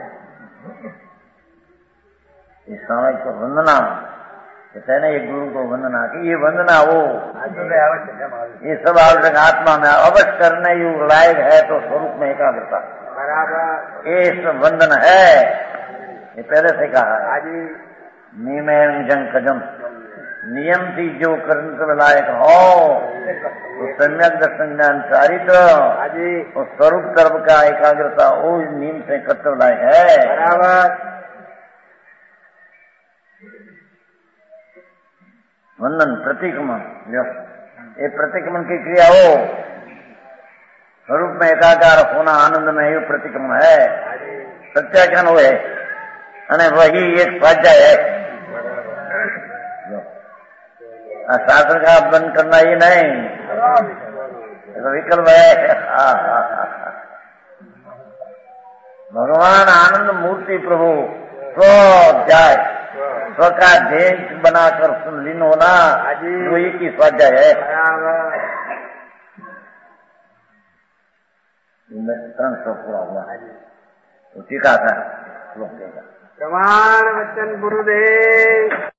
इस समय को वंदना कहते हैं ना एक गुरु को वंदना की ये वंदना वो ये सब आवश्यक आत्मा में अवश्य करने योग लायक है तो स्वरूप में एकाग्रता ये सब वंदन है। ये पहले से कहा है नियम जंग कदम नियम थी जो करने लायक हो तो सम्यक दर्शन ज्ञान चारित्र तो स्वरूप कर्म का एकाग्रता वो नियम से कर्तव्य लायक है। बराबर वंदन प्रतिक्रमण ये प्रतिक्रमण की क्रिया हो स्वरूप में एकाकार होना आनंद में ये प्रतिक्रमण है। सत्याख्यान हो है अने वही एक स्वाध्याय है। शास्त्र का बंद करना ही नहीं तो विकल्प है। भगवान आनंद मूर्ति प्रभु स्वाध्याय स्व का ध्येय बनाकर सुन लीन होना वो एक ही स्वाध्याय है। त्रण सौ पूरा हुआ तो टीका था श्लोक देगा। प्रमाण वचन गुरुदेव।